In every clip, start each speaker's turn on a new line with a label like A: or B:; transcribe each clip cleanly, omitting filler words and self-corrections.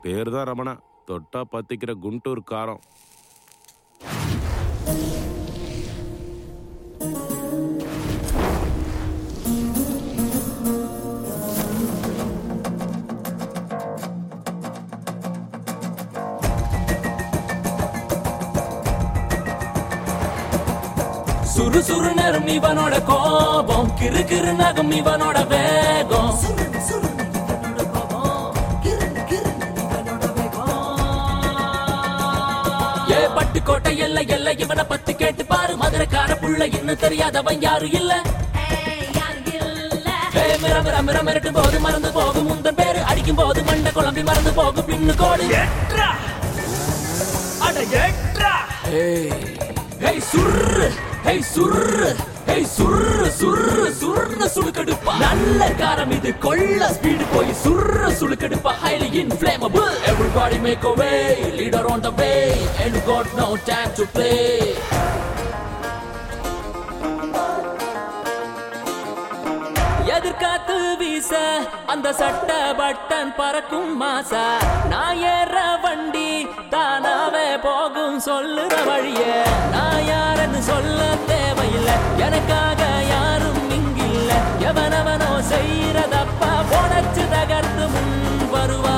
A: பேர் தான் ரமணா. தொட்டா பத்திக்கிற குண்டூர் காரம்.
B: சுறு சுறு நேரம் இவனோட கோபம், கிரு கிரு நகம் இவனோட வேகம். ஏ பட்டுக்கோட்டை எல்லை எல்லை இவனை பத்தி கேட்டு பாரு. மதுரைக்கார புள்ள இன்னும் தெரியாதவன் யாரு இல்ல. மிர மிர மிர மிரட்டும் போது மறந்து போகும் முந்தன் பேரு. அடிக்கும் போது மண்டை குழம்பி மறந்து போகும் பின்னு கோடு. சுர்ரு ஹேய் சுர்ரு ஹேய் சுர்ரு சுர்ரு சுர்ரு சுளுக்கெடுப்பா. நல்ல காரம் இது கொள்ள ஸ்பீடு போய் சுர்ரு சுளுக்கெடுப்பா. highly inflammable, everybody make a way, leader on the way, and got no time to play. எதிர்காத்து வீச அந்த சட்ட பட்டன் பறக்கும் மாசா. நான் ஏற வண்டி தானாவே போகும் சொல்லுற வழிய. நான் யாருன்னு சொல்ல தேவையில்லை, எனக்காக யாரும் இங்கில்ல. எவனவனோ செய்யறதப்பா உடச்சு தகர்த்து முன் வருவா.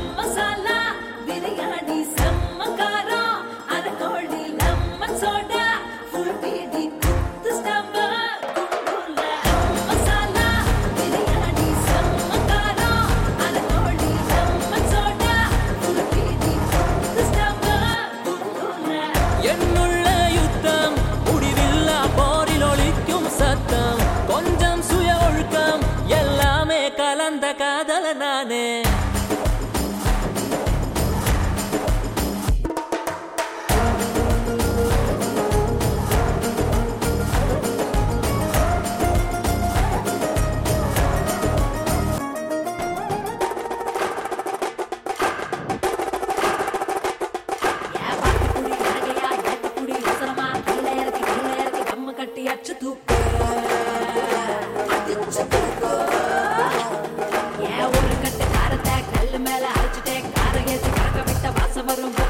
B: என்னுள்ள யுத்தம் முடிவில்லா போரில் ஒலிக்கும் சத்தம். கொஞ்சம் சுய ஒழுக்கம் எல்லாமே கலந்த காதல நானே. ஒரு கட்டு காரத்தை கல்லு மேல அரைச்சிட்டே கார ஏற்றி காக்க விட்ட வாசம் வரும்.